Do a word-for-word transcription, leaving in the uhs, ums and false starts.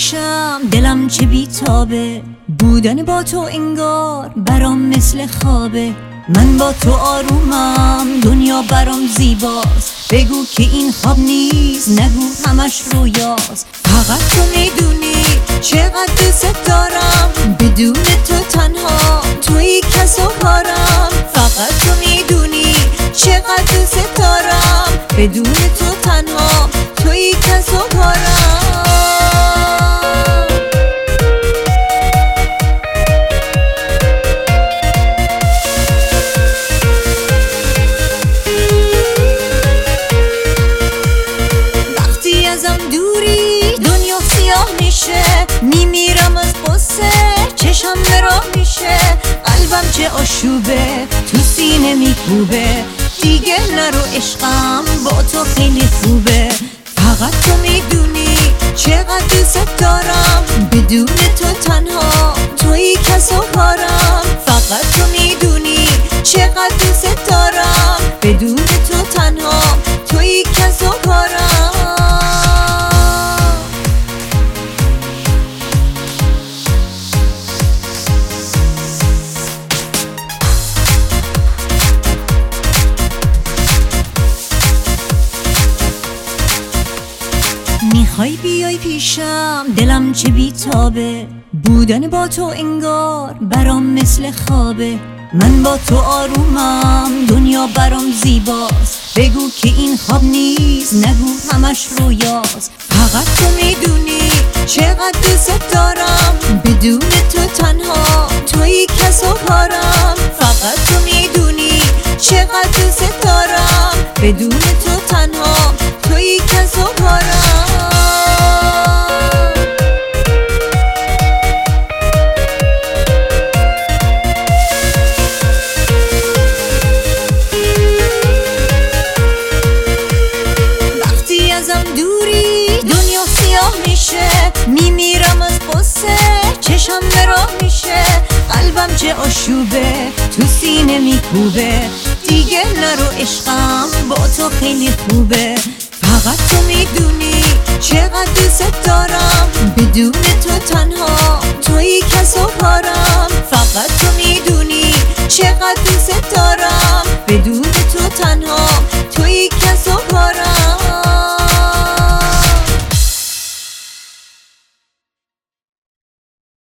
پیشم دلم چه بیتابه، بودن با تو انگار برام مثل خوابه. من با تو آرومم، دنیا برام زیباست. بگو که این خواب نیست، نگو همش رویاست. فقط تو میدونی چقدر دوست دارم، بدون تو تنها توی کس و کارم. فقط تو میدونی چقدر دوست دارم، بدون تو تنها توی کس و کارم. میمیرم از قصه، چشم نراه میشه، قلبم چه آشوبه تو سینه میکوبه. دیگه نرو عشقم، با تو خیلی خوبه. فقط تو میدونی چقدر دوست دارم، بدون تو تنها توی کس و کارم. فقط تو میدونی چقدر دوست دارم، بدون تو تنها توی کس و کارم. میخوای بیای پیشم، دلم چه بیتابه، بودن با تو انگار برام مثل خوابه. من با تو آرومم، دنیا برام زیباست. بگو که این خواب نیست، نگو همش رویاست. فقط تو میدونی چقدر دوست دارم، بدون تو تنها توی کس و کارم. فقط تو میدونی چقدر دوست دارم، بدون تو تنها توی کس و کارم. میمیرم از قصه، چشم نراه میشه، قلبم چه آشوبه تو سینه میکوبه. دیگه نرو عشقم، با تو خیلی خوبه. فقط تو میدونی چقدر دوست دارم، بدون تو تنها توی کس و کارم. فقط تو میدونی چقدر دوست دارم،